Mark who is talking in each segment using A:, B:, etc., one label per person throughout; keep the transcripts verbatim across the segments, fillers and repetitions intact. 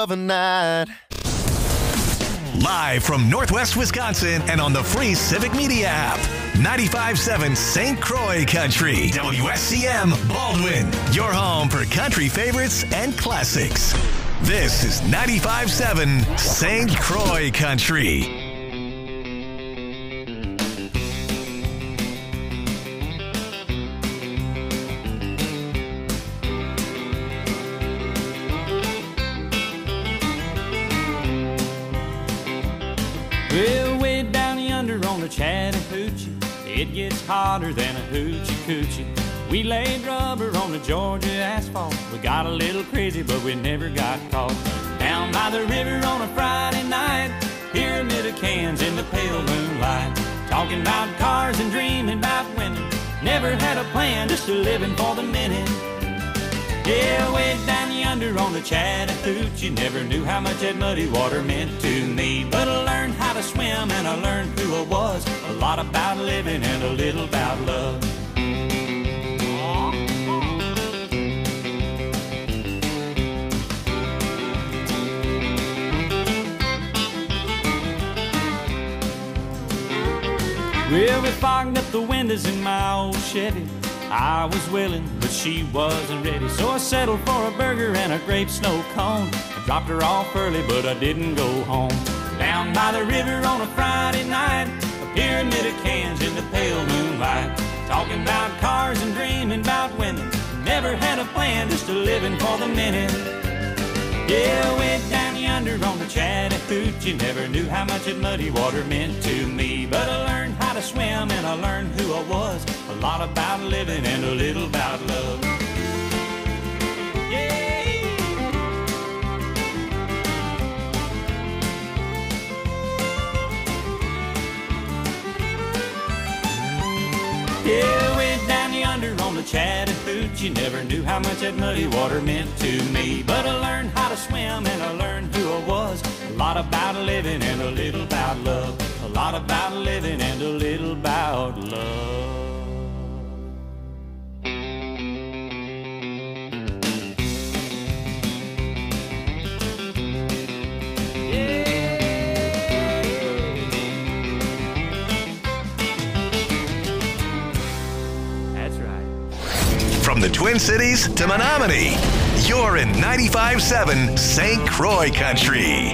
A: of a night.
B: Live from Northwest Wisconsin and on the free Civic Media app. ninety-five point seven Saint Croix Country. W S C M Baldwin. Your home for country favorites and classics. This is ninety-five point seven Saint Croix Country.
C: Well, way down yonder on the Chattahoochee, it gets hotter than a hoochie coochie. We laid rubber on the Georgia asphalt. We got a little crazy, but we never got caught. Down by the river on a Friday night, pyramid of cans in the pale moonlight. Talking about cars and dreaming about women. Never had a plan, just a living for the minute. Yeah, way down yonder on the Chattahoochee, never knew how much that muddy water meant to me. But I learned how to swim and I learned who I was. A lot about living and a little about love. Well, we fogged up the windows in my old Chevy. I was willing, but she wasn't ready. So I settled for a burger and a grape snow cone. I dropped her off early, but I didn't go home. Down by the river on a Friday night, a pyramid of cans in the pale moonlight. Talking about cars and dreaming about women. Never had a plan, just a living for the minute. Yeah, way down yonder on the Chattahoochee, never knew how much that muddy water meant to me. But I learned how to swim and I learned who I was. A lot about living and a little about love. Yeah. Yeah, way down yonder on the Chattahoochee, never knew how much that muddy water meant to me. But I learned how to swim and I learned who I was. A lot about living and a little about love. A lot about living and a little about love.
B: From the Twin Cities to Menominee, you're in ninety-five point seven Saint Croix Country.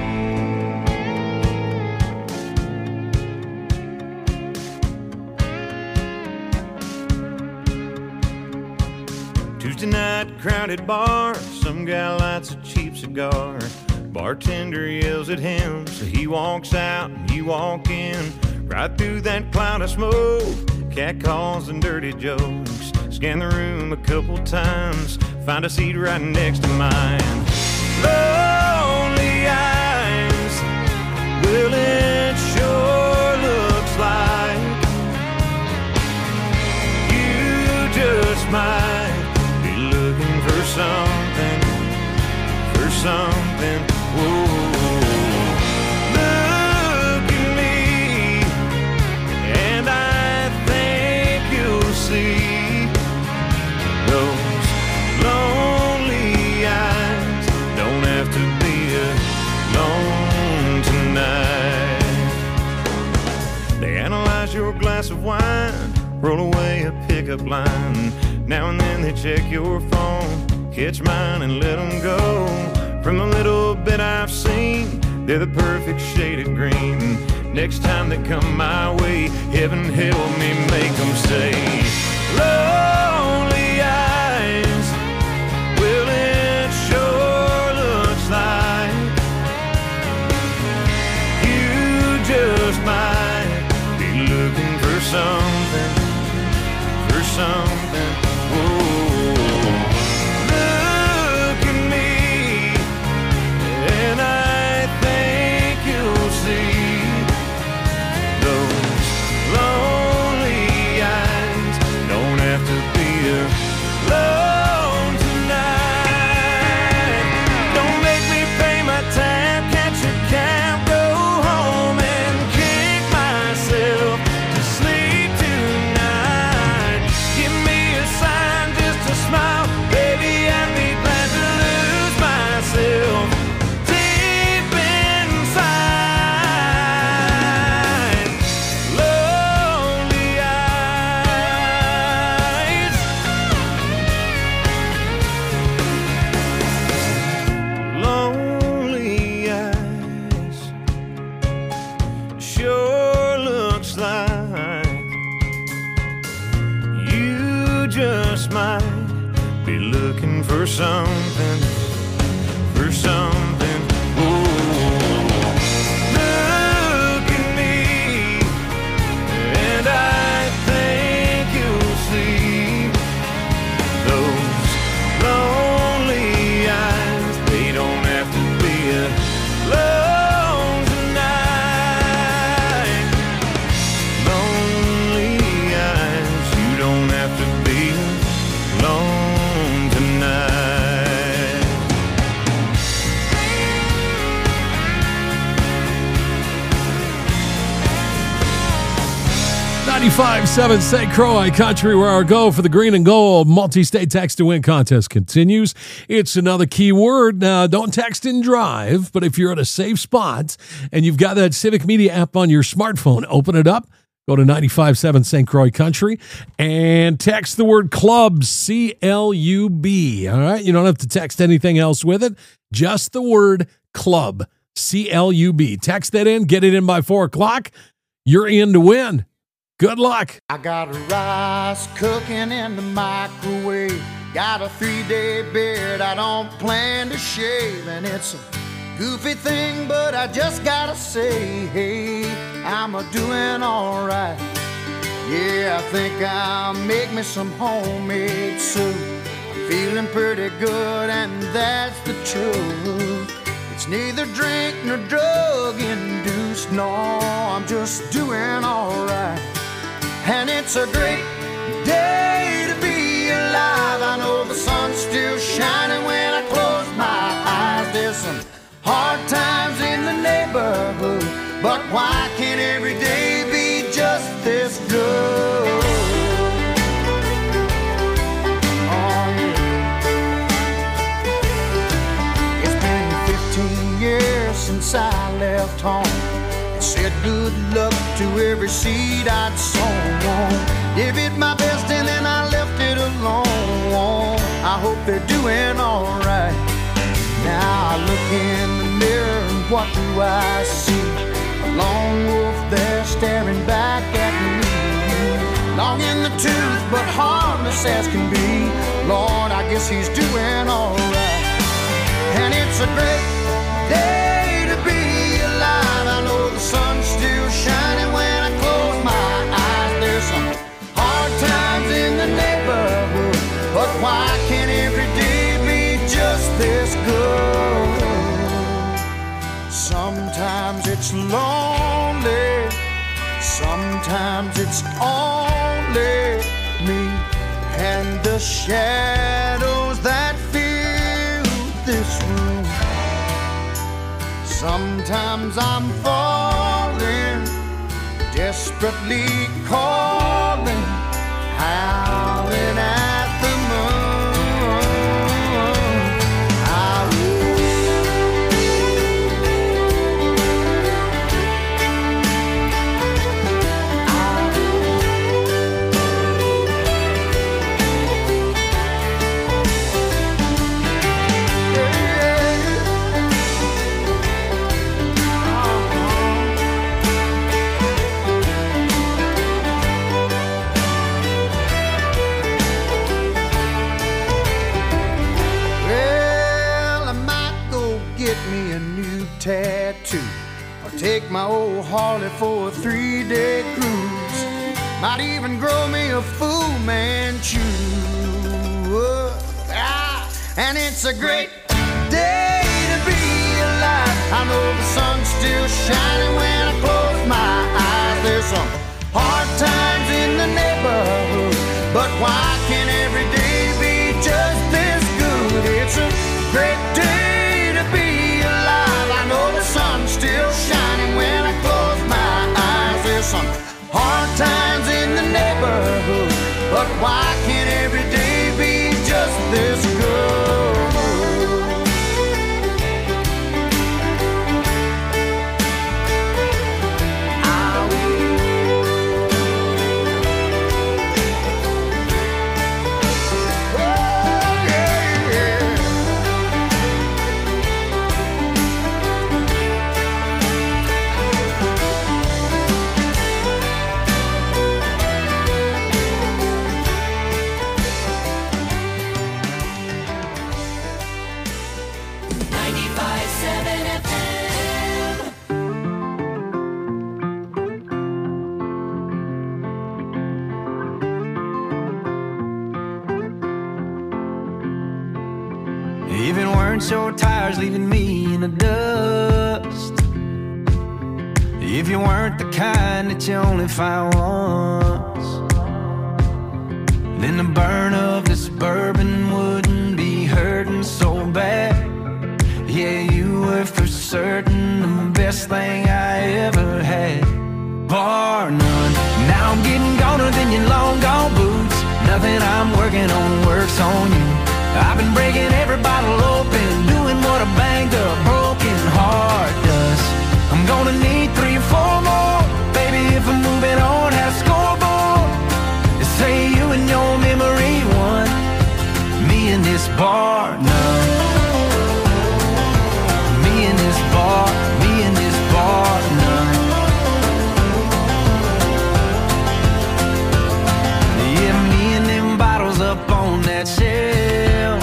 D: Tuesday night, crowded bar, some guy lights a cheap cigar. Bartender yells at him, so he walks out and you walk in. Right through that cloud of smoke, cat calls and dirty jokes. Scan the room a couple times, find a seat right next to mine. Lonely eyes, well it sure looks like you just might be looking for something, for something. Whoa. Look at me, and I think you'll see those lonely eyes don't have to be alone tonight. They analyze your glass of wine, roll away a pickup line. Now and then they check your phone, catch mine and let them go. From the little bit I've seen, they're the perfect shade of green. Next time they come my way, heaven help me make them say, lonely eyes, well it sure looks like you just might be looking for something, for something. Whoa. Look at me, and I think you'll see those lonely eyes don't have to be alone tonight. Don't make me pay my tab, catch a cab, go home and kick myself to sleep tonight. Give just might be looking for something, for something. Ooh. Look at me, and I think you'll see those lonely eyes. They don't have to be alone tonight. Lonely eyes, you don't have to be alone tonight.
A: ninety-five point seven Saint Croix Country, where our go for the green and gold multi-state text to win contest continues. It's another key word. Now, don't text and drive, but if you're at a safe spot and you've got that Civic Media app on your smartphone, open it up, go to ninety-five point seven Saint Croix Country, and text the word club, C L U B. All right? You don't have to text anything else with it, just the word club, C L U B. Text that in, get it in by four o'clock. You're in to win. Good luck.
E: I got rice cooking in the microwave. Got a three-day beard I don't plan to shave. And it's a goofy thing, but I just gotta say, hey, I'm a doing all right. Yeah, I think I'll make me some homemade soup. I'm feeling pretty good, and that's the truth. It's neither drink nor drug induced. No, I'm just doing all right. And it's a great day to be alive. I know the sun's still shining when I close my eyes. There's some hard times in the neighborhood, but why can't every day be just this good? Oh, yeah. It's been fifteen years since I left home. Said good luck to every seed I'd sown. Give it my best and then I left it alone. I hope they're doing alright. Now I look in the mirror and what do I see? A lone wolf there staring back at me. Long in the tooth but harmless as can be. Lord, I guess he's doing alright. And it's a great day to be alive. I know the sun's still shining when I close my eyes. There's some hard times in the neighborhood, but why can't every day be just this good? Sometimes it's lonely, sometimes it's only me and the shadows that fill this room. Sometimes I'm falling, desperately calling, howling at the moon. I tattoo, or take my old Harley for a three-day cruise. Might even grow me a Fu Manchu. Ah, and it's a great day to be alive. I know the sun's still shining when I close my eyes. There's some hard times in the neighborhood, but why can't every day be just this good? It's a great day to be alive. I know the sun's still shining when I close my eyes. There's some hard times in the neighborhood, but why can't every day be just this good?
F: If it weren't your tires leaving me in the dust, if you weren't the kind that you only find once, then the burn of this bourbon wouldn't be hurting so bad. Yeah, you were for certain the best thing I ever had, bar none. Now I'm getting goner than your long gone boots. Nothing I'm working on works on you. I've been breaking every bottle open, doing what a banged up broken heart does. I'm gonna need three or four more, baby, if I'm moving on, have scoreboard. They say you and your memory won, me in this bar now. Me in this bar, me in this bar now. Yeah, me and them bottles up on that shelf.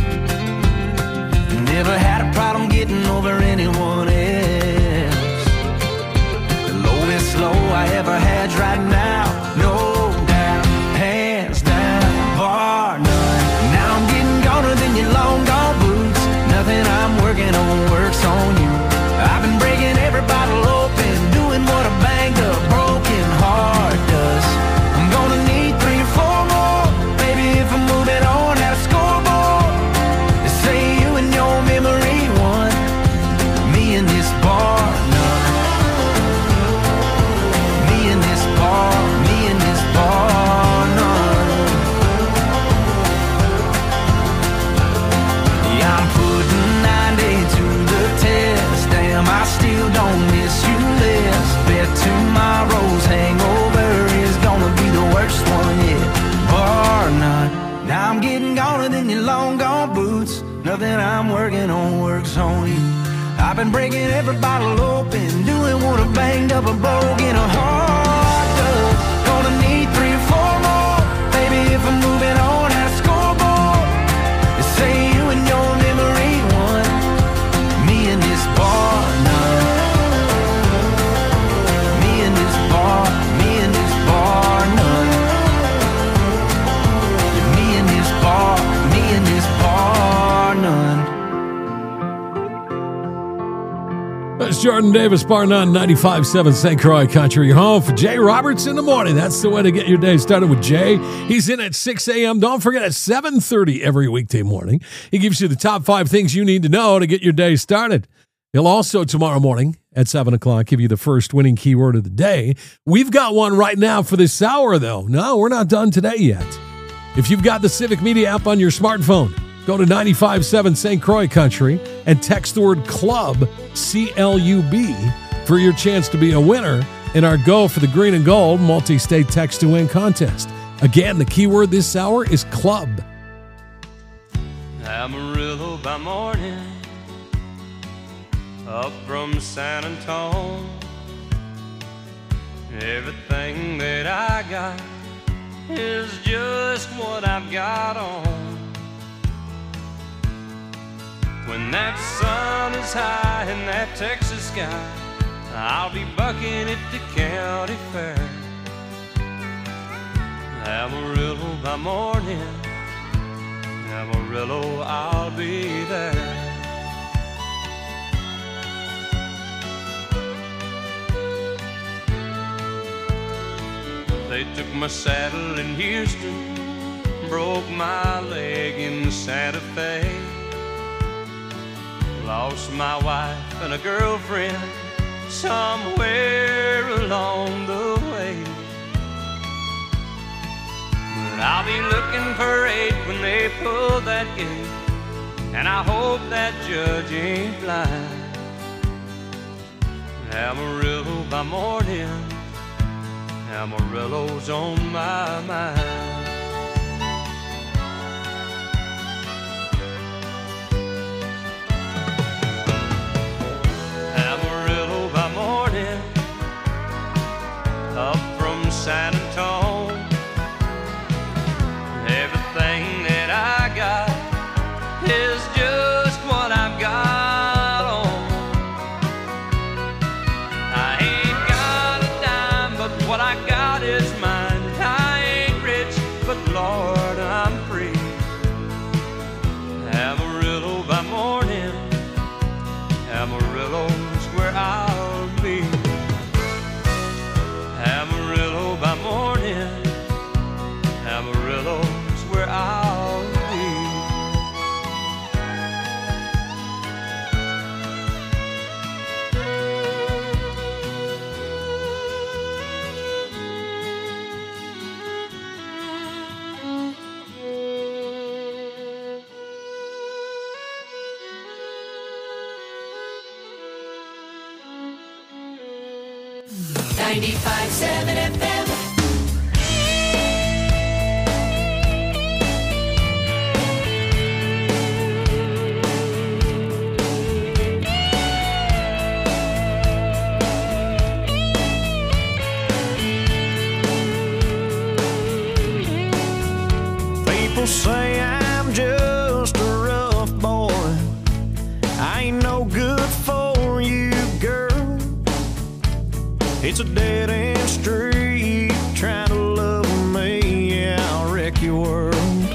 F: Never had a problem getting over anyone else. The lowest low I ever had's right now, no doubt, hands down, bar none. Now I'm getting goner than your long gone boots. Nothing I'm working on works on you. I've been breaking every bottle open, doing what a banged up broken heart does. I'm gonna need three or four more, baby, if I'm moving on, have a scoreboard. They say you and your memory won, me in this bar none. Me in this bar, me in this bar none. Yeah, I'm putting ninety to the test. Damn, I still don't miss you less. Bet tomorrow's hangover is gonna be the worst one yet, bar none. Now I'm getting goner than your long gone boots. Nothing I'm working on works on you. I've been breaking every bottle open, doing what a banged up a broken heart does. Gonna need three or four more, baby, if I'm moving on, have a scoreboard. They say you and your memory won, me in this bar now. Me in this bar, me in this bar none. Yeah, me in this bar, me in this bar none.
A: That's Jordan Davis, Bar None, ninety-five point seven Saint Croix Country, your home for Jay Roberts in the morning. That's the way to get your day started with Jay. He's in at six a.m. Don't forget, at seven thirty every weekday morning, he gives you the top five things you need to know to get your day started. He'll also, tomorrow morning at seven o'clock, give you the first winning keyword of the day. We've got one right now for this hour, though. No, we're not done today yet. If you've got the Civic Media app on your smartphone, go to ninety-five point seven Saint Croix Country and text the word CLUB, C L U B, for your chance to be a winner in our Go for the Green and Gold multi-state text to win contest. Again, the keyword this hour is club.
C: Amarillo by morning, up from San Antonio. Everything that I got is just what I've got on. When that sun is high in that Texas sky, I'll be bucking at the county fair. Amarillo by morning, Amarillo, I'll be there. They took my saddle in Houston, broke my leg in Santa Fe. Lost my wife and a girlfriend somewhere along the way. But I'll be looking for eight when they pull that gate, and I hope that judge ain't blind. Amarillo by morning, Amarillo's on my mind. Amarillo by morning, up from San Antonio. Everything that I got is just what I've got on. I ain't got a dime, but what I got is mine. I ain't rich,
G: ninety-five seven F M.
D: People say I'm just a rough boy. I ain't no good for you, girl. It's a dead-end street trying to love me. Yeah, I'll wreck your world.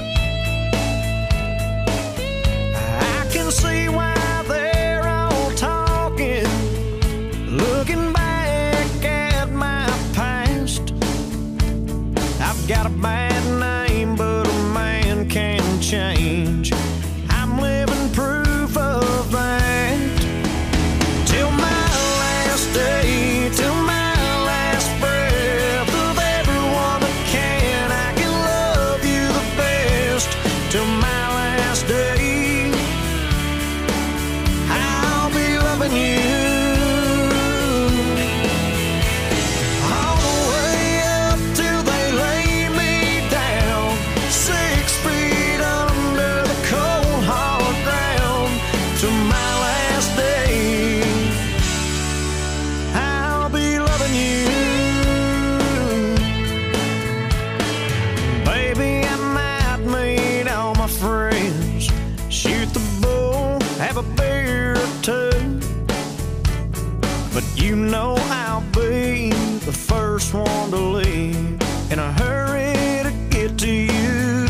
D: I can see why they're all talking, looking back at my past. I've got a bad name, but a man can change. I'm living proof of that. Till my last day, till my last breath of everyone that can, I can love you the best. Till my last day, I'll be loving you. All the way up till they lay me down, six feet under the cold hard ground. Till my last day, I'll be loving you. Baby, I might meet all my friends, shoot the bull, have a beer or two, but you know I'll be the first one to leave in a hurry to get to you.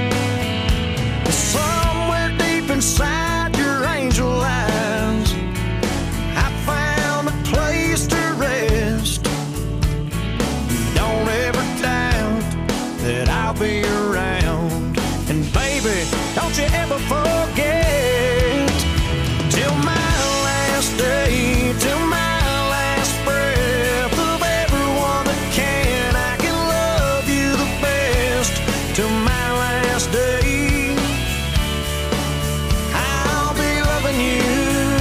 D: Somewhere deep inside your angel eyes, I found a place to rest. Don't ever doubt that I'll be around. And baby, don't you ever forget, till my last day, till my last breath of everyone that can, I can love you the best. Till my last day, I'll be loving you.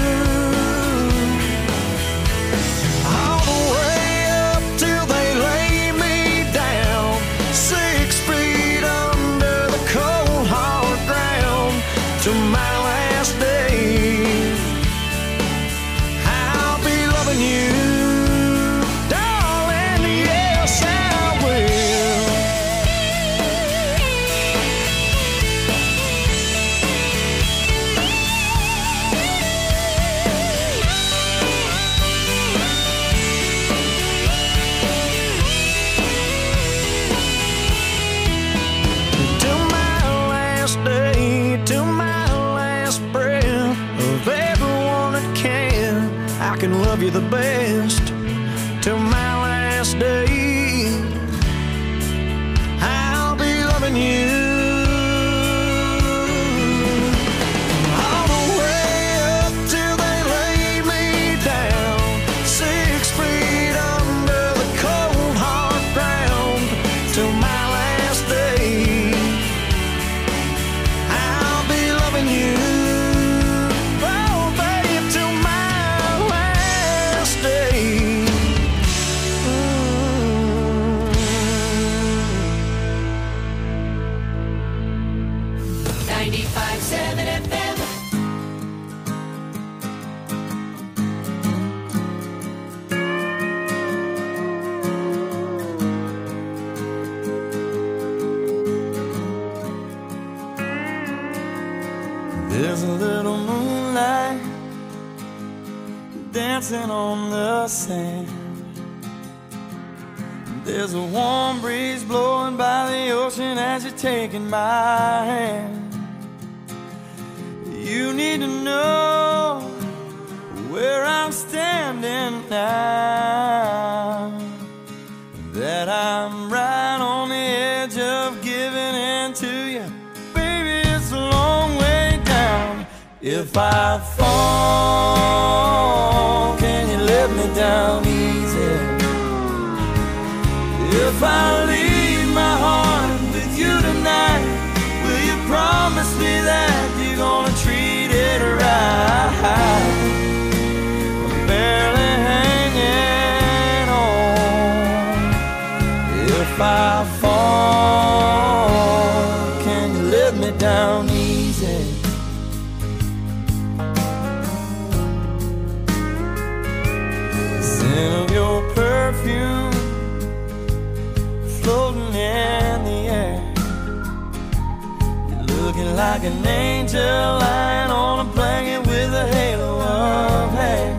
D: All the way up till they lay me down, six feet under the cold hard ground. Till my last day, I'll be loving you, darling. Yes, I will. Till my last day, till my last breath of everyone that can, I can love you the best. Till my last day, I'll be loving you. All the way up till they lay me down, six feet under the cold hard ground. Till my last day, I'll be loving you. Oh, babe, till my last day.
G: ninety-five seven F M.
F: There's a little moonlight dancing on the sand. There's a warm breeze blowing by the ocean as you're taking my hand. You need to know where I'm standing now, that I'm right on the edge of giving in to you. Baby, it's a long way down. If I fall, can you let me down easy? If I leave my heart with you tonight, will you promise me that you're gonna treat it right? I'm barely hanging on. let me down easy? The scent of your perfume floating in the air. You're looking like an angel lying on a blanket with a halo of hair.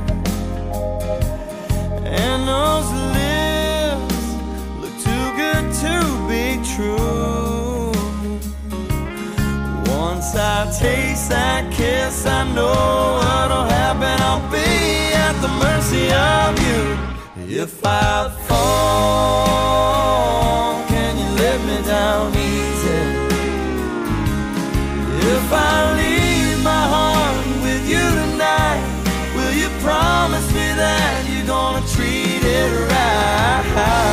F: And those lips look too good to be true. Once I taste that kiss, I know what'll happen. I'll be at the mercy of you. If I fall, can you let me down easy? If I leave my heart with you tonight, will you promise me that you're gonna treat it right?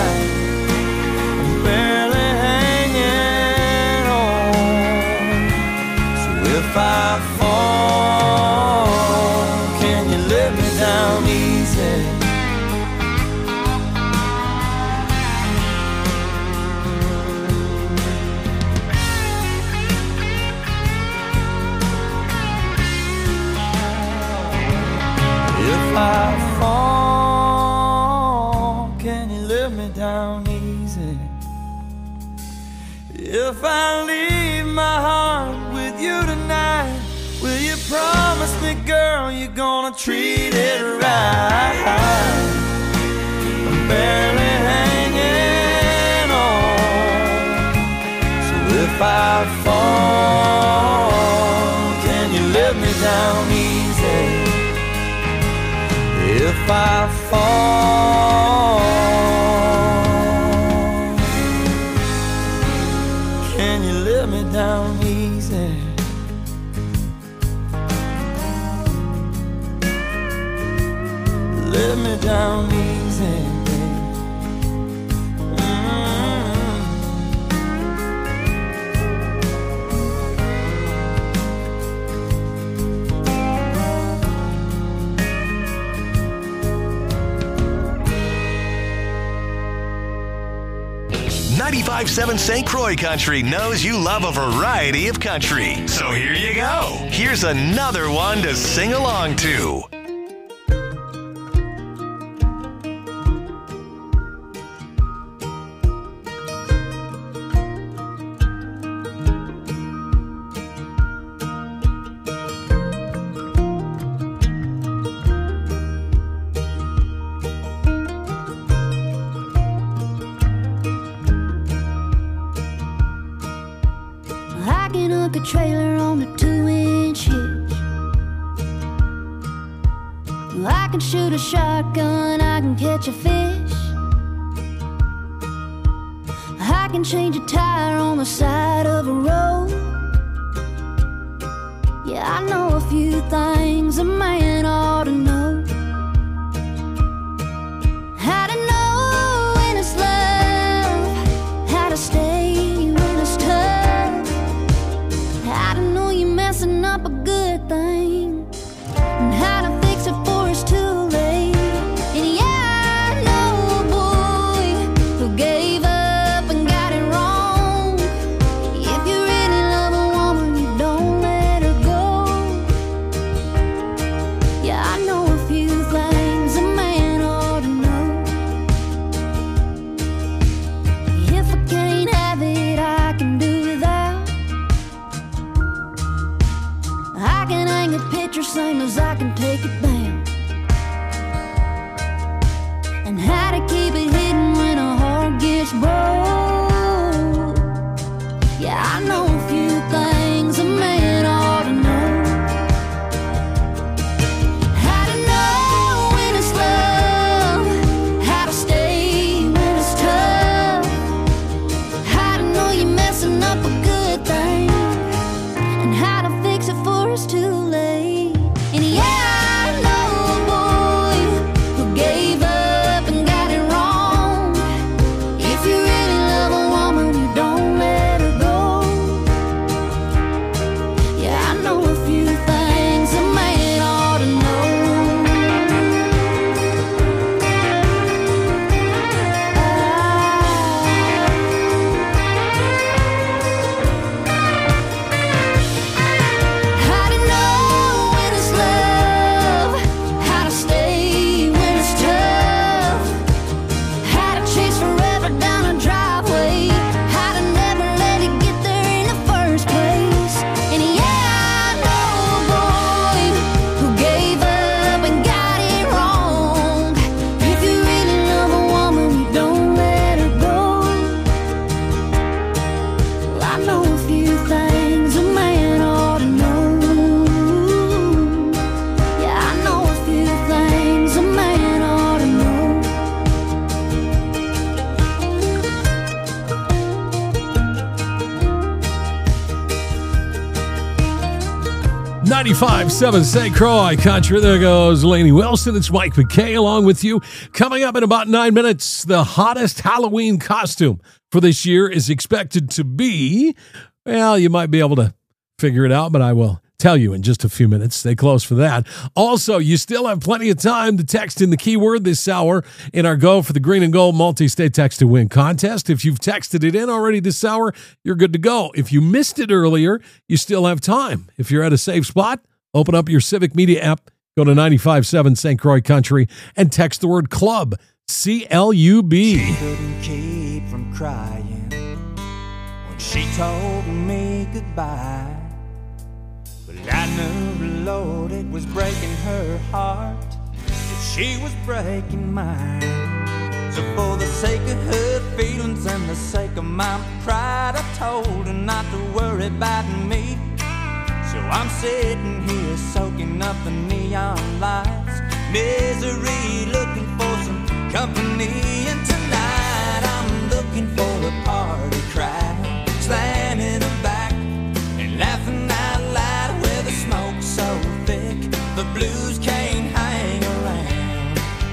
F: I'm barely hanging on. So if I fall, can you let me down easy? If I fall, can you let me down easy? If I leave my heart with you tonight, will you promise me, girl, you're gonna treat it right? I'm barely hanging on. So if I fall, can you let me down easy? If I fall, can you let me down easy? Let me down easy, babe. Mm-hmm.
B: ninety-five seven Saint Croix Country knows you love a variety of country. So here you go. Here's another one to sing along to.
H: I can hook a trailer on a two-inch hitch. I can shoot a shotgun, I can catch a fish. I can change a tire on the side of a road. Yeah, I know a few things a man ought to know. How to know when it's love, how to stay when it's tough, how to know you're messing up a good thing, and how to fix it before it's too late. And yeah, I know a boy who gave up and got it wrong. If you really love a woman, you don't let her go. Yeah, I know a few things a man ought to know. If I can't have it, I can do without. I can hang a picture same as I can take it down. And how to keep it hidden when a heart gets broke. Yeah, I know a few things a man ought to know. How to know when it's love, how to stay when it's tough, how to know you're messing up a good thing, and how to fix it before it's too late. And yeah, I know
A: ninety-five point seven Saint Croix Country. There goes Lainey Wilson. It's Mike McKay along with you. Coming up in about nine minutes, the hottest Halloween costume for this year is expected to be, well, you might be able to figure it out, but I will tell you in just a few minutes. Stay close for that. Also, you still have plenty of time to text in the keyword this hour in our Go for the Green and Gold multi-state text to win contest. If you've texted it in already this hour, you're good to go. If you missed it earlier, you still have time. If you're at a safe spot, open up your Civic Media app, go to ninety-five point seven Saint Croix Country, and text the word club, C L U B.
F: She couldn't keep from crying when she told me goodbye. But I knew, Lord, it was breaking her heart if she was breaking mine. So for the sake of her feelings and the sake of my pride, I told her not to worry about me. So I'm sitting here soaking up the neon lights, misery, looking for some company. And tonight I'm looking for a party crowd, slamming her back and laughing out loud with the smoke so thick the blues can't hang around.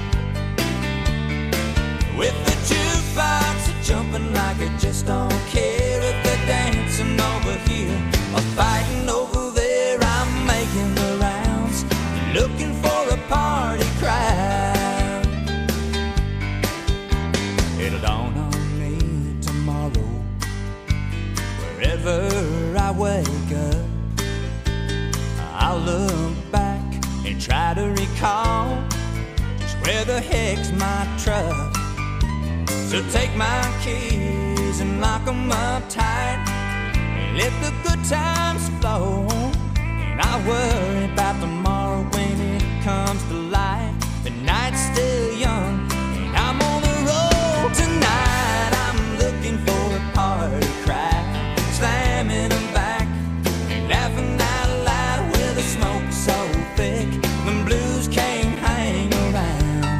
F: With the jukebox jumping like I just don't care if they're dancing over here or fighting over there. I'm making the rounds, looking for a party crowd. It'll dawn on me tomorrow, wherever I wake up, I'll look back and try to recall just where the heck's my truck. So take my keys and lock 'em up tight and let the good times flow. And I worry about tomorrow when it comes to light. The night's still young and I'm on the road. Tonight I'm looking for a party crowd, slamming them back and laughing out loud with the smoke so thick the blues can't hang around.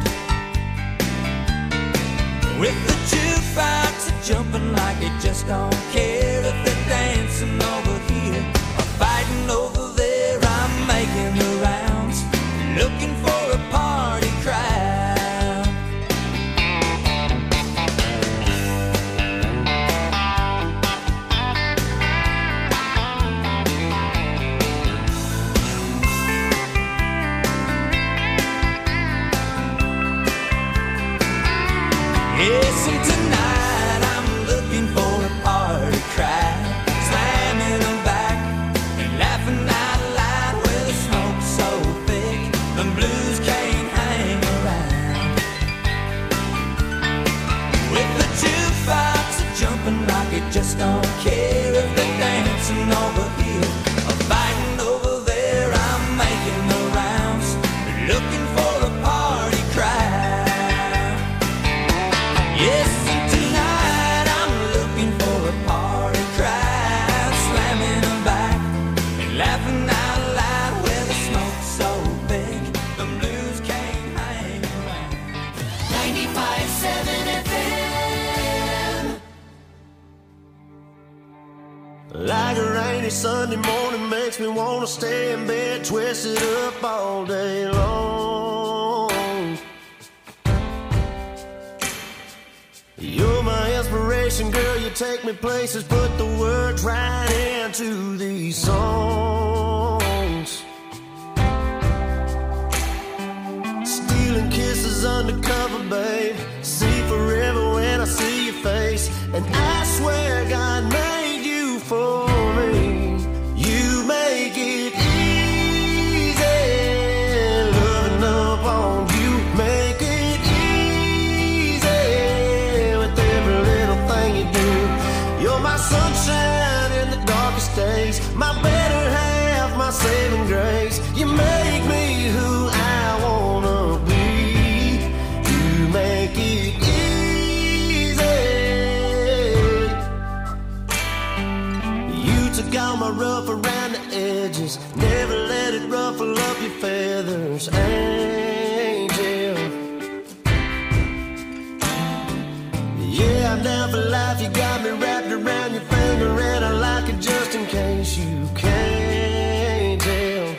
F: With the jukebox jumping like it just don't care if they're dancing over here or fighting over there. I'm making the rounds, looking for a party crowd. Yes, and tonight I'm looking for a party crowd, slamming them back and laughing out loud with the smoke so thick the blues can't hang around. With the jukebox jumping like it just don't care if they're dancing over here or fighting over there. I'm making the rounds, looking for a party crowd. Yes, and tonight I'm looking for a party crowd, slamming them back and laughing out loud with the smoke so big the blues can't hang around.
G: ninety-five point seven F M.
E: Like a rainy Sunday morning makes me wanna stay in bed, twisted up all day long. You're my inspiration, girl, you take me places, put the words right into these songs. Stealing kisses undercover, babe, see forever when I see your face. And I swear God made you for me. You make it easy, loving up on you, make it easy with every little thing you do. You're my sunshine in the darkest days, my better half, my saving grace. You make me who I wanna be. You make it easy. You took all my rough around the edges, never let it ruffle up your feathers, angel. Yeah, I'm down for life, you got me wrapped around your finger, and I like it just in case you can't tell.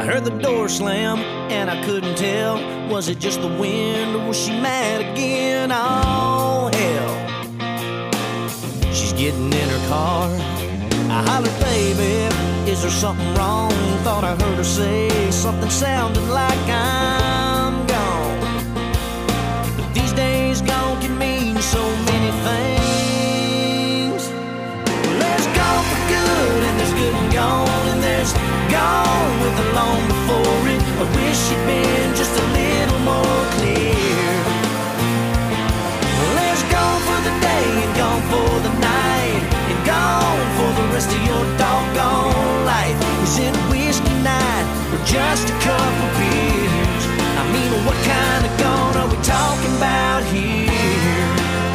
I: I heard the door slam, and I couldn't tell. Was it just the wind, or was she mad again? Oh, hell. She's getting in her car. I hollered, baby, is there something wrong? Thought I heard her say something sounding like I'm gone. But these days gone can mean so many things. Well, there's gone for good, and there's good and gone, and there's gone with the long before it. I wish she'd been just a little more clear. Well, there's gone for the day and gone for the night, and gone for the rest of your doggone life. Is it whiskey night or just a couple beers? I mean, what kind of gone are we talking about here?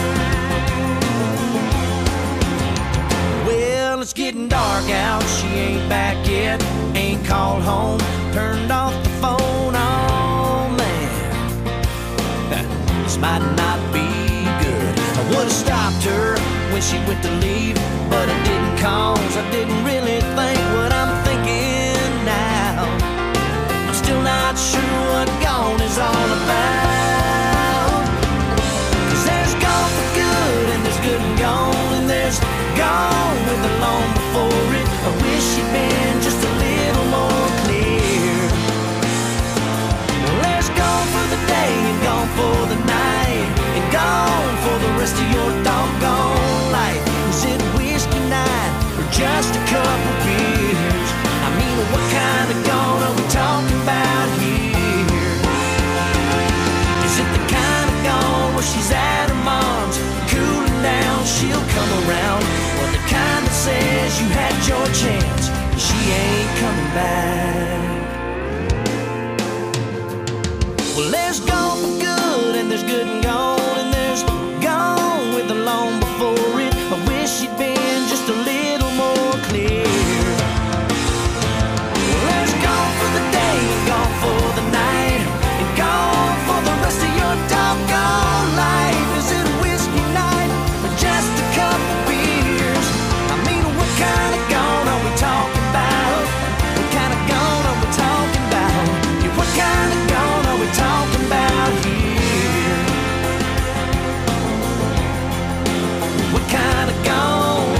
I: Well, it's getting dark out, she ain't back yet, ain't called home, turned off the phone. Oh man, this might not be good. I would've stopped her when she went to leave, but I didn't, cause I didn't really think what I'm thinking now. I'm still not sure what gone is all about. Cause there's gone for good, and there's good and gone, and there's gone with the long before it. I wish you'd been just a little more clear. Well, there's gone for the day and gone for the night, and gone for the rest of your doggone life. Is it whiskey night or just a couple beers? I mean, what kind of gone are we talking about here? Is it the kind of gone where she's at her mom's, cooling down, she'll come around? Or the kind that says you had your chance, and she ain't coming back? Well, there's gone for good, and there's good and gone, and there's gone with the long before it. I wish you'd been just a little more clear. Well, there's gone for the day and gone for the night, and gone for the rest of your doggone life. Is it a whiskey night or just a couple beers? I mean, what kind of gone are we talking about? What kind of gone are we talking about? Yeah, what kind of gone are we talking about here? What kind of gone?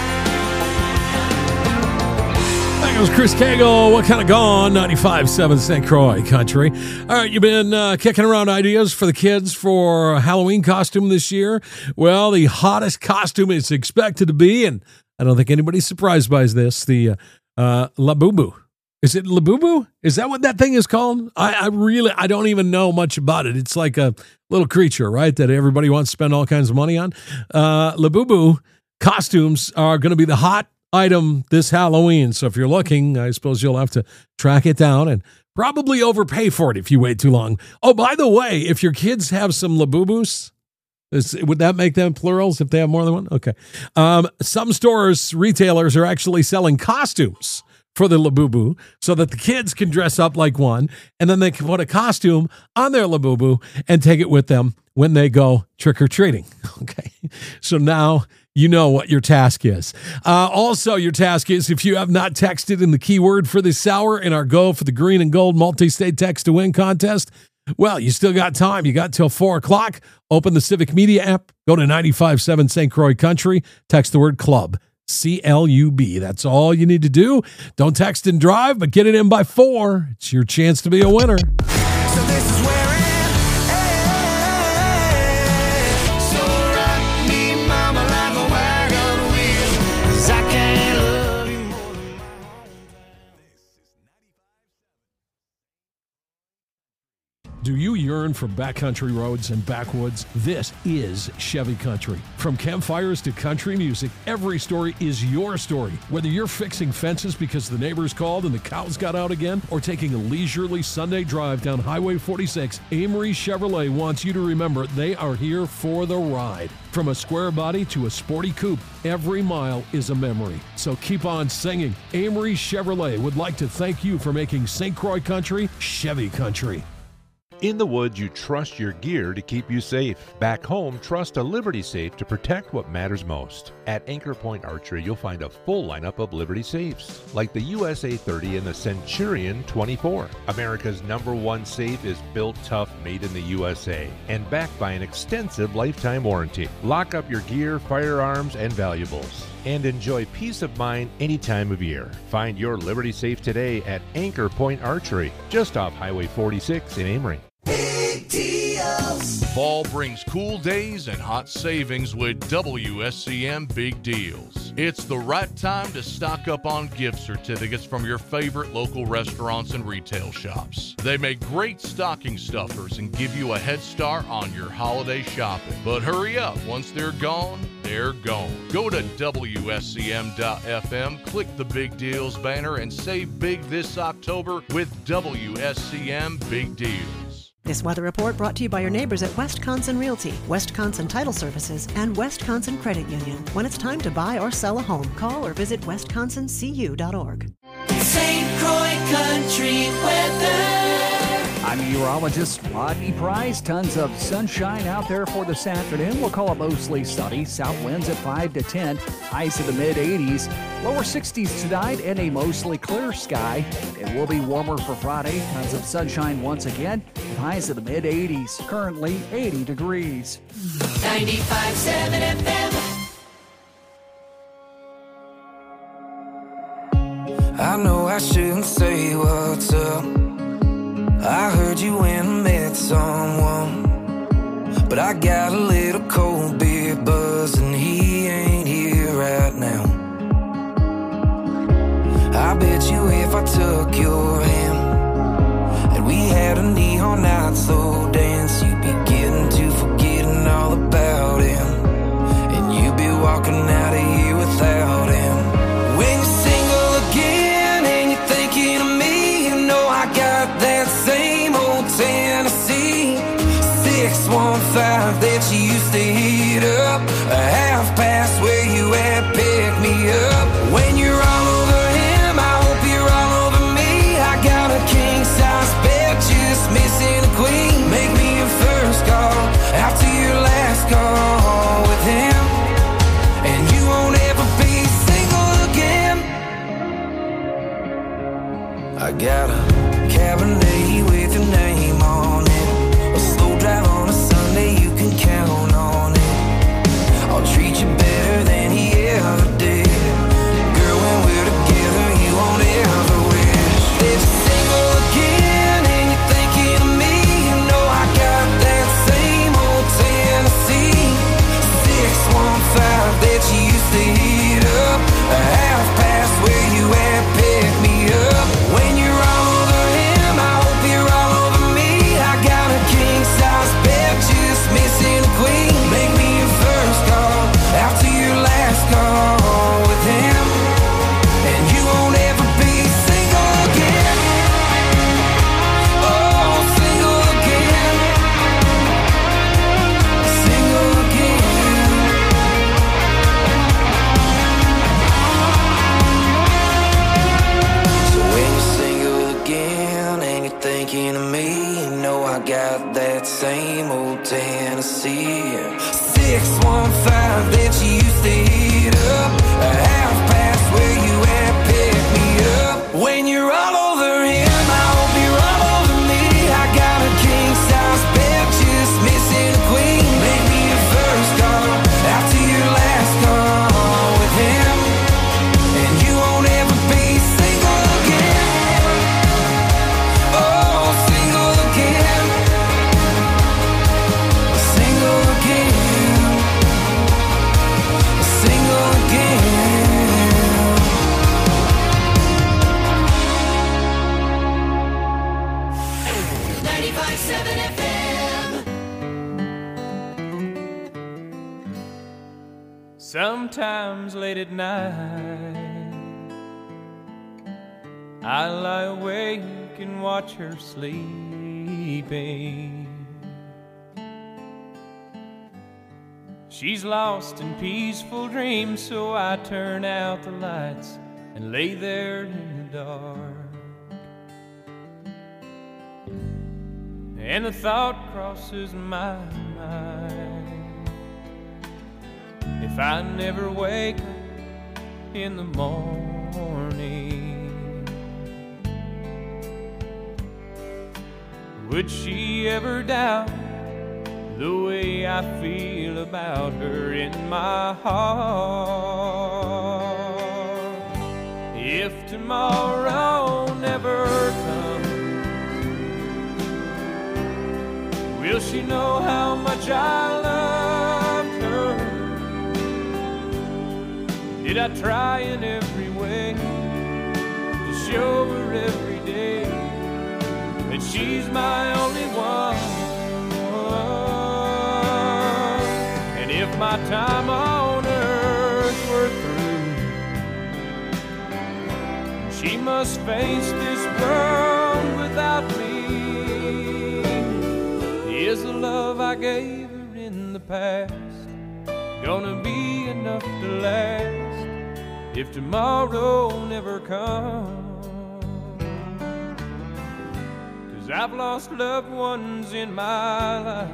A: That was Chris Cagle. What kind of gone? ninety-five point seven Saint Croix Country. All right, you've been uh, kicking around ideas for the kids for a Halloween costume this year. Well, the hottest costume is expected to be, and I don't think anybody's surprised by this, the uh, uh, Labubu. Is it Labubu? Is that what that thing is called? I, I really, I don't even know much about it. It's like a little creature, right, that everybody wants to spend all kinds of money on. Uh, Labubu costumes are going to be the hot item this Halloween. So if you're looking, I suppose you'll have to track it down and probably overpay for it if you wait too long. Oh, by the way, if your kids have some Labubus, is, would that make them plurals if they have more than one? Okay. Um, some stores, retailers are actually selling costumes for the Labubu so that the kids can dress up like one, and then they can put a costume on their Labubu and take it with them when they go trick-or-treating. Okay. So now you know what your task is. Uh, also, your task is, if you have not texted in the keyword for this hour in our Go for the Green and Gold multi-state text to win contest, well, you still got time. You got till four o'clock. Open the Civic Media app. Go to ninety-five point seven Saint Croix Country. Text the word club. C L U B. That's all you need to do. Don't text and drive, but get it in by four. It's your chance to be a winner.
G: So this is where it ends. So rock me, mama, like a wagon wheel, 'cause I can't love you more than my
A: Do you yearn for backcountry roads and backwoods? This is Chevy Country. From campfires to country music, every story is your story. Whether you're fixing fences because the neighbors called and the cows got out again, or taking a leisurely Sunday drive down Highway forty-six, Amory Chevrolet wants you to remember they are here for the ride. From a square body to a sporty coupe, every mile is a memory. So keep on singing. Amory Chevrolet would like to thank you for making Saint Croix Country Chevy Country.
J: In the woods, you trust your gear to keep you safe. Back home, trust a Liberty Safe to protect what matters most. At Anchor Point Archery, you'll find a full lineup of Liberty Safes, like the U S A thirty and the Centurion twenty-four. America's number one safe is built tough, made in the U S A, and backed by an extensive lifetime warranty. Lock up your gear, firearms, and valuables, and enjoy peace of mind any time of year. Find your Liberty Safe today at Anchor Point Archery, just off Highway forty-six in Amory.
G: Big deals.
K: Fall brings cool days and hot savings with W S C M Big Deals. It's the right time to stock up on gift certificates from your favorite local restaurants and retail shops. They make great stocking stuffers and give you a head start on your holiday shopping. But hurry up, once they're gone, they're gone. Go to W S C M dot F M, click the Big Deals banner, and save big this October with W S C M Big Deals.
L: This weather report brought to you by your neighbors at Wisconsin Realty, Wisconsin Title Services, and Wisconsin Credit Union. When it's time to buy or sell a home, call or visit wisconsin c u dot org.
G: Saint Croix Country Weather.
M: I'm meteorologist Rodney Price. Tons of sunshine out there for this afternoon. We'll call it mostly sunny. South winds at five to ten. Highs in the mid eighties. Lower sixties tonight and a mostly clear sky. It will be warmer for Friday. Tons of sunshine once again. With highs in the mid eighties. Currently eighty degrees.
G: ninety-five point seven F M.
F: I know I shouldn't say what's up. I heard you when I met someone, but I got a little cold beer buzz and he ain't here right now. I bet you if I took your hand and we had a neon night slow dance, you'd be getting to forgetting all about him, and you'd be walking out of here without him. When you're single again and you're thinking of me, you know I got that same old Tennessee six one five that you used to hit up, a half past where you at, pick me up. When you're all over him, I hope you're all over me. I got a king size bed, just missing a queen. Make me your first call after your last call with him, and you won't ever be single again. I got a Cabernet with your name on it, a slow drive on a Sunday, you can count on it. I'll treat you better than he ever did. Girl, when we're together, you won't ever wish that you're single again and you're thinking of me. You know I got that same old Tennessee six one five that you used to hit up, a half past where you at, pick me up. When you're all over him, I hope you're all over me. I got a king size bed, just missing a queen. Make me your first call after your last call with him, and you won't ever be single again. Oh, single again, single again. So when you're single again and you're thinking of me, you know I got that same old Tennessee six one five that you used to hit up, a half past where you at, pick me up. When you're all over him, I hope you're all over me. I got a king size bed, just missing a queen. Make me your first call after your last call with him, and you won't ever be single again. Oh, single again, single again, single again.
G: ninety-five point seven F M.
C: Sometimes late at night, I lie awake and watch her sleeping. She's lost in peaceful dreams, so I turn out the lights and lay there in the dark. and the thought crosses my mind, if I never wake up in the morning, would she ever doubt the way I feel about her in my heart? If tomorrow never comes, will she know how much I loved her? Did I try in every way to show her every day that she's my only one? And if my time on earth were through, she must face this world without me. Is the love I gave her in the past gonna be enough to last if tomorrow never comes? 'Cause I've lost loved ones in my life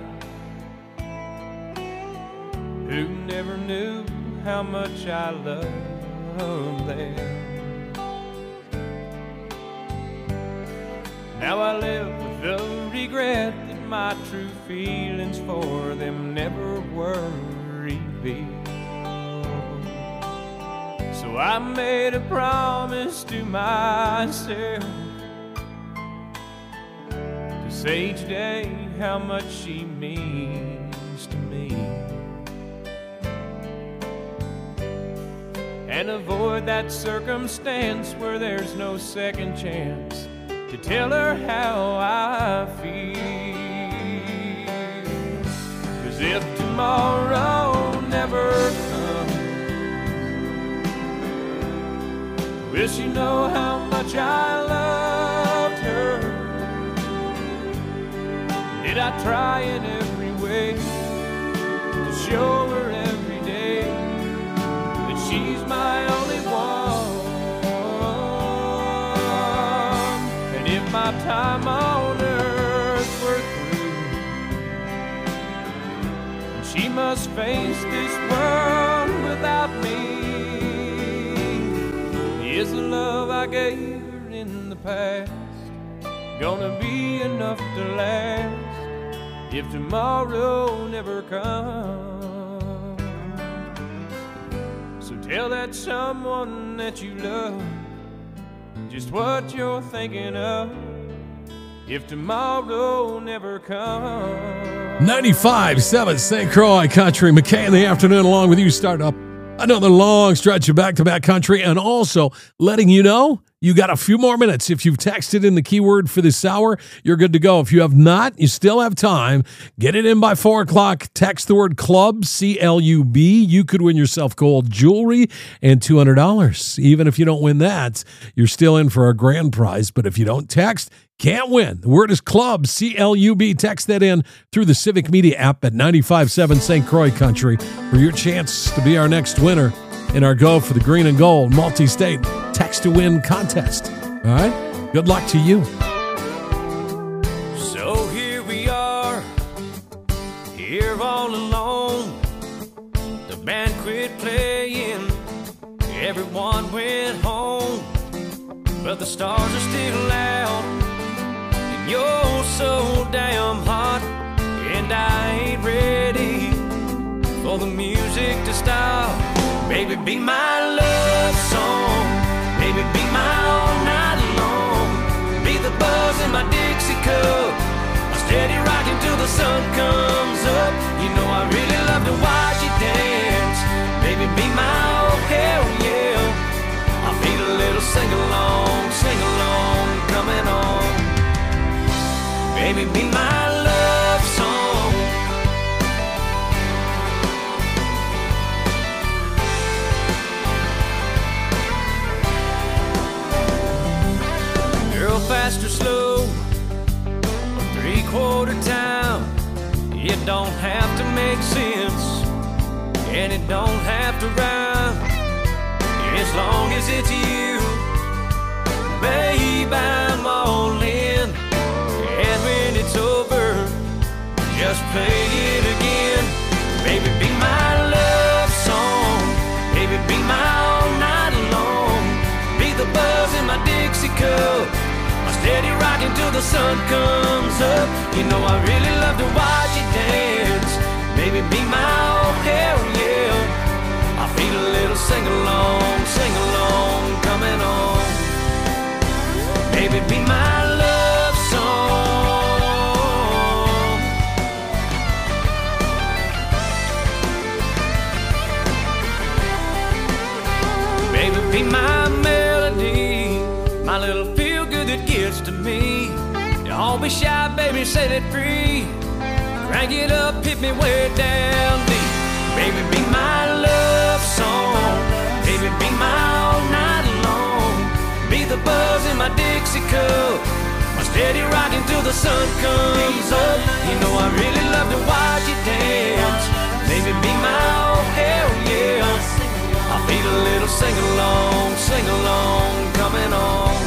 C: who never knew how much I loved them. Now I live with the regret that my true feelings for them never were revealed. So I made a promise to myself to say each day how much she means to me, and avoid that circumstance where there's no second chance to tell her how I feel. 'Cause if tomorrow never comes, will she know how much I loved her? Did I try in every way to show her every day that she's my only one? If my time on earth were through, she must face this world without me. Is the love I gave her in the past gonna be enough to last if tomorrow never comes? So tell that someone that you love just what you're thinking of if tomorrow never comes.
A: ninety-five point seven Saint Croix Country. McKay in the afternoon along with you, start up another long stretch of back-to-back country, and also letting you know you got a few more minutes. If you've texted in the keyword for this hour, you're good to go. If you have not, you still have time. Get it in by four o'clock. Text the word club, C L U B. You could win yourself gold jewelry and two hundred dollars. Even if you don't win that, you're still in for a grand prize. But if you don't text, can't win. The word is club, C L U B. Text that in through the Civic Media app at ninety-five point seven Saint Croix Country for your chance to be our next winner in our Go for the Green and Gold multi-state text to win contest. All right? Good luck to you.
I: So here we are, here all alone. The band quit playing, everyone went home, but the stars are still out, and you're so damn hot, and I ain't ready for the music to stop. Baby, be my love song, baby, be my all night long. Be the buzz in my Dixie cup, I'm steady rocking till the sun comes up. You know I really love to watch you dance. Baby, be my oh hell yeah. I feel a little sing-along, sing-along coming on. Baby, be my love song. Girl, fast or slow, three-quarter time, it don't have to make sense, and it don't have to rhyme, as long as it's you. Babe, I'm all in, and when it's over, let's play it again. Baby, be my love song. Baby, be my all night long. Be the buzz in my Dixie cup, my steady rocking till the sun comes up. You know I really love to watch you dance. Baby, be my oh hell yeah. I feel a little sing-along, sing-along coming on. Baby, be my love song. Baby, be my melody, my little feel-good that gets to me. Don't be shy, baby, set it free. Crank it up, hit me way down deep. Baby, be my love song. Baby, be my all night long. Be the buzz in my Dixie cup, my steady rocking till the sun comes up. You know I really love to watch you dance. Baby, be my oh hell yeah. I feel a little sing-along, sing-along coming on.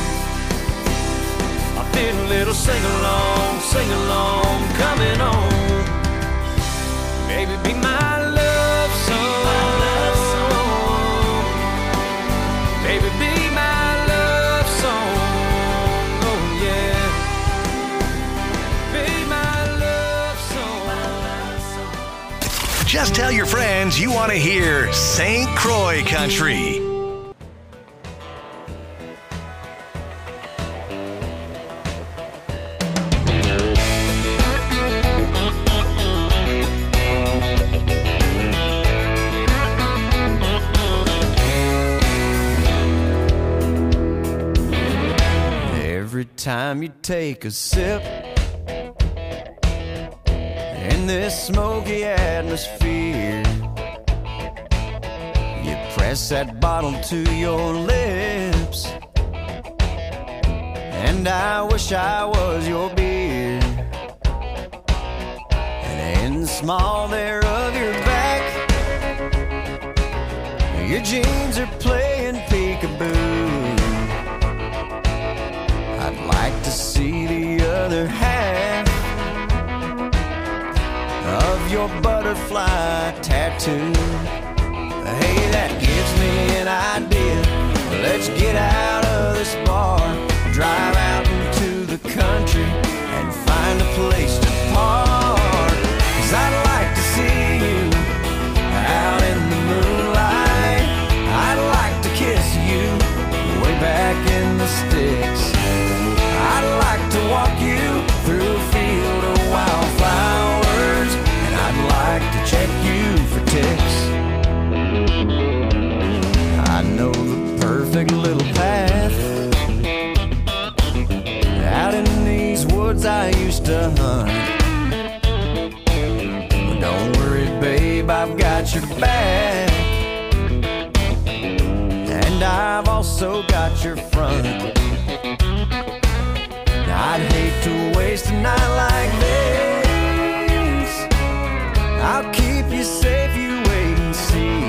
I: I feel a little sing-along, sing-along coming on. Baby, be my love song. Baby, be my love song. Oh yeah. Be my love song.
B: Just tell your friends you want to hear Saint Croix Country.
I: Time you take a sip in this smoky atmosphere, you press that bottle to your lips, and I wish I was your beer. And in the small there of your back, your jeans are playing peekaboo. I'd like to see the other half of your butterfly tattoo. Hey, that gives me an idea. Let's get out of this bar, drive out into the country, and find a place to park. 'Cause I'd like to see you out in the moonlight. I'd like to kiss you way back in the sticks. I'd like to walk you through a field of wildflowers, and I'd like to check you for ticks. I know the perfect little path out in these woods I used to hunt. But don't worry, babe, I've got your back, and I've also got your front. I'd hate to waste a night like this. I'll keep you safe, you wait and see.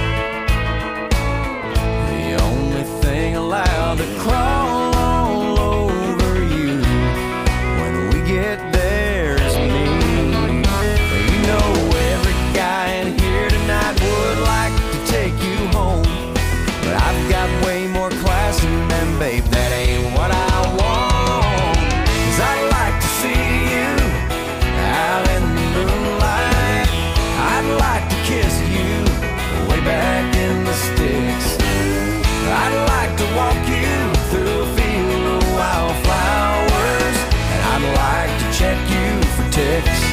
I: The only thing allowed to crawl all over you when we get there is me. You know every guy in here tonight would like to take you home, but I've got way more class in them, babe, that ain't what I want. I'd like to see you out in the moonlight. I'd like to kiss you way back in the sticks. I'd like to walk you through a field of wildflowers, and I'd like to check you for ticks.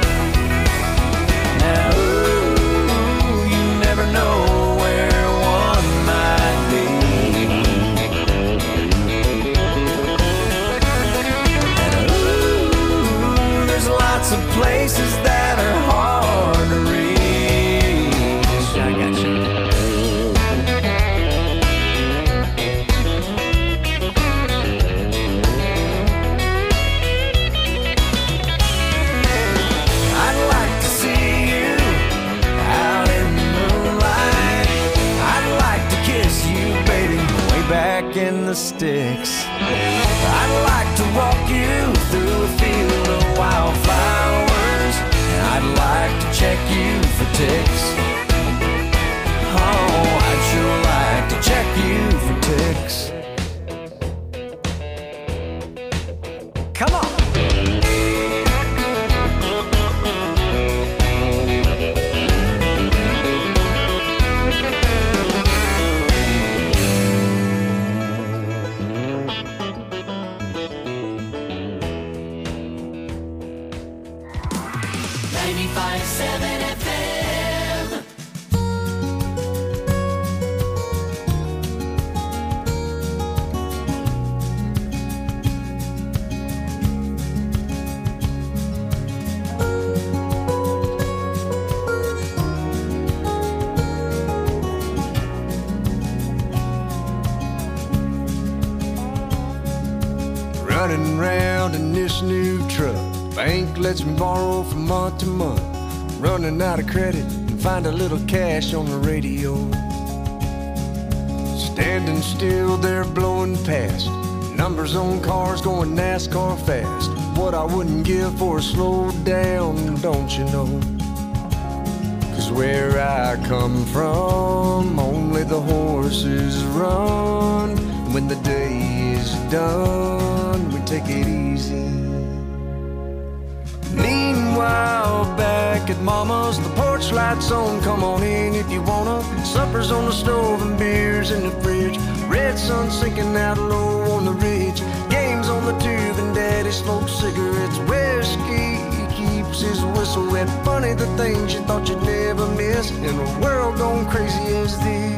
I: Now, ooh, you never know where one might be. Lots of places that are hard to reach. I got you. I'd like to see you out in the moonlight. I'd like to kiss you, baby, way back in the sticks. I'd like to walk you through a field of wildflowers,
F: for ticks. Oh, I'd sure like to check you for ticks. Come on.
G: ninety-five point seven F M.
F: Running around in this new truck. Bank lets me borrow from month to month. Running out of credit and find a little cash on the radio. Standing still there blowing past. Numbers on cars going NASCAR fast. What I wouldn't give for a slow down, don't you know? Cause where I come from, only the horses run. When the day is done, we take it easy. Meanwhile, back at Mama's, the porch lights on, come on in if you wanna. Supper's on the stove and beers in the fridge. Red sun sinking out low on the ridge. Games on the tube and Daddy smokes cigarettes. Whiskey keeps his whistle wet. Funny the things you thought you'd never miss in a world gone crazy as this.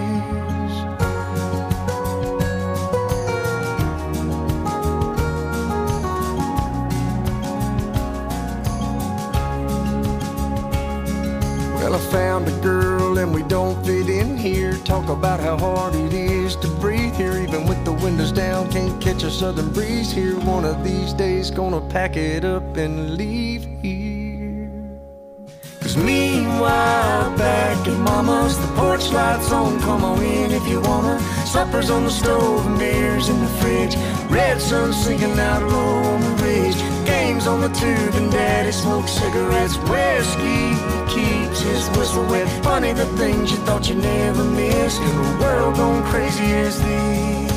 F: Well, I found a girl and we don't fit in here. Talk about how hard it is to breathe here. Even with the windows down, can't catch a southern breeze here. One of these days gonna pack it up and leave here. Cause meanwhile, back at Mama's, the porch lights on, come on in if you wanna. Supper's on the stove and beers in the fridge. Red sun sinking out low on the ridge. Games on the tube and Daddy smokes cigarettes. Whiskey keeps his whistle wet. Funny the things you thought you'd never miss in a world gone crazy as this.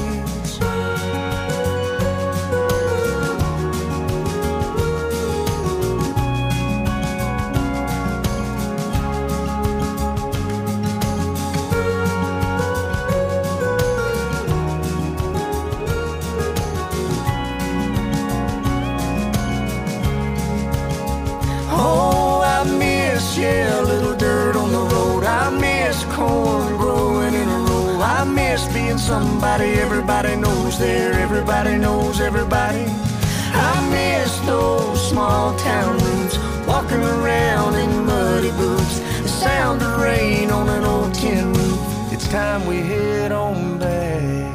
F: Yeah, a little dirt on the road. I miss corn growing in a row. I miss being somebody everybody knows there. Everybody knows everybody. I miss those small town roots. Walking around in muddy boots. The sound of rain on an old tin roof. It's time we head on back.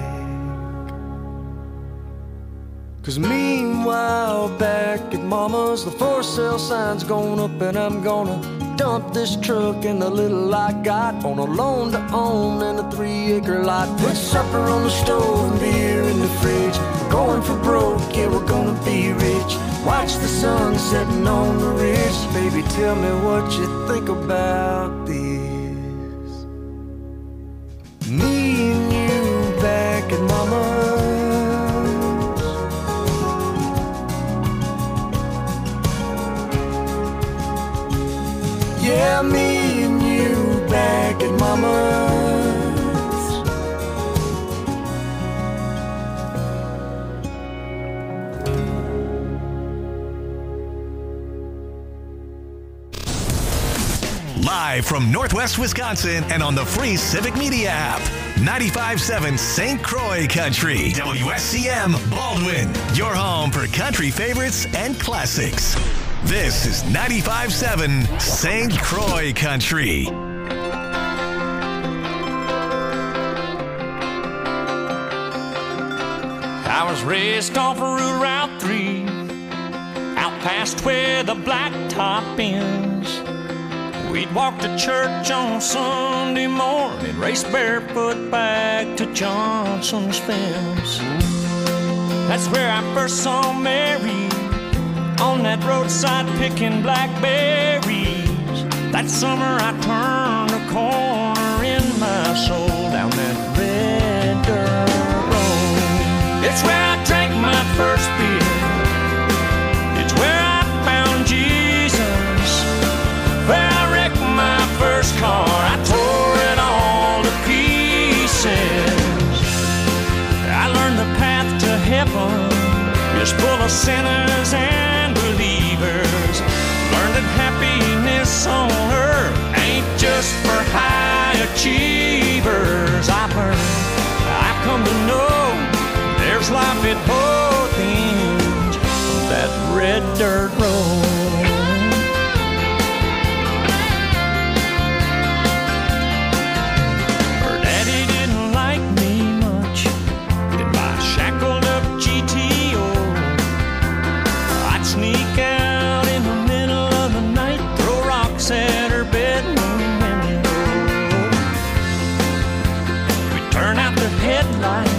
F: Cause meanwhile, back at Mama's, the for sale sign's gone up and I'm gonna dump this truck and the little I got on a loan to own and a three acre lot. Put supper on the stove and beer in the fridge. We're going for broke, yeah, we're gonna be rich. Watch the sun setting on the ridge. Baby, tell me what you think about this. Me and you back at Mama's. Yeah, me and you back at Mama's.
B: Live from Northwest Wisconsin and on the free Civic Media app. ninety-five point seven Saint Croix Country. W S C M Baldwin. Your home for country favorites and classics. This is ninety-five point seven Saint Croix Country.
C: I was raised off of Route three, out past where the blacktop ends. We'd walk to church on Sunday morning, race barefoot back to Johnson's fence. That's where I first saw Mary, on that roadside picking blackberries.
I: That summer I turned a corner in my soul down that red dirt road. It's where I drank my first beer. It's where I found Jesus. Where I wrecked my first car. I tore it all to pieces. I learned the path to heaven is full of sinners and believers. Learned that happiness on earth ain't just for high achievers. I've learned, I've come to know there's life at both ends of that red dirt road. Her daddy didn't like me much in my shackled up G T O. I'd sneak out in the middle of the night, throw rocks at her bedroom window. We'd turn out the headlights